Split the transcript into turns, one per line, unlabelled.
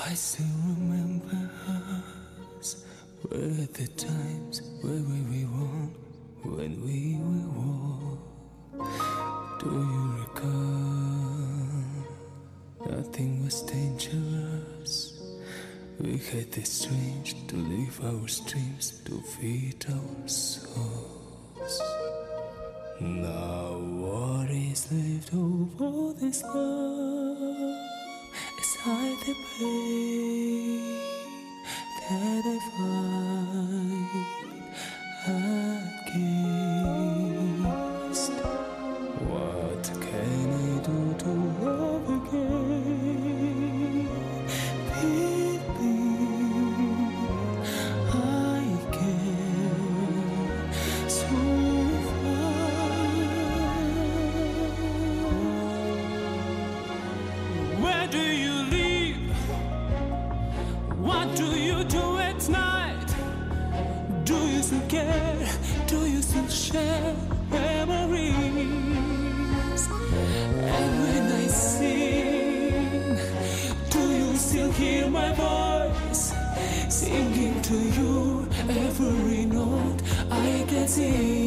I still remember us, were the times where we won, when we were warm. Do you recall? Nothing was dangerous. We had the strength to live our dreams, to feed our souls. Now what is left of all this love? Hide the pain that I fight against. What can I do to love again? Baby, I can so far. Where do you? What do you do at night? Do you still care? Do you still share memories? And when I sing, do you still hear my voice? Singing to you every note I can sing.